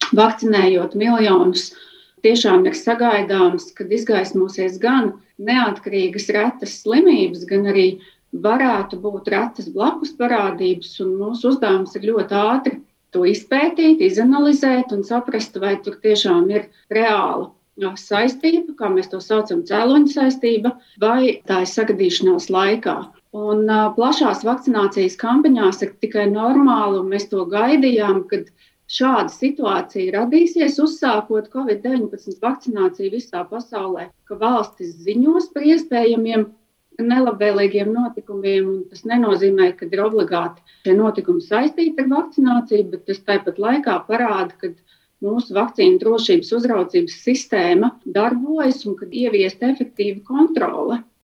vakcinējot miljonus, tiešām ir sagaidāms, kad izgaismosies gan neatkarīgas retas slimības, gan arī varētu būt retas blakus parādības, un mūsu uzdevums ir ļoti ātri to izpētīt, izanalizēt un saprast, vai tur tiešām ir reāla saistība, kā mēs to saucam, cēloņa saistība, vai tā ir sagadīšanās laikā. Un plašās vakcinācijas kampaņās ir tikai normāli, un mēs to gaidījām, kad šāda situācija radīsies, uzsākot COVID-19 vakcināciju visā pasaulē, ka valstis ziņos par iespējamiem nelabvēlīgiem notikumiem, un tas nenozīmē, ka ir obligāti šie notikumi saistīti ar vakcināciju, bet tas tāpat laikā parāda, ka mūsu vakcīnu drošības uzraudzības sistēma darbojas un kad ieviest efektīva kontrole.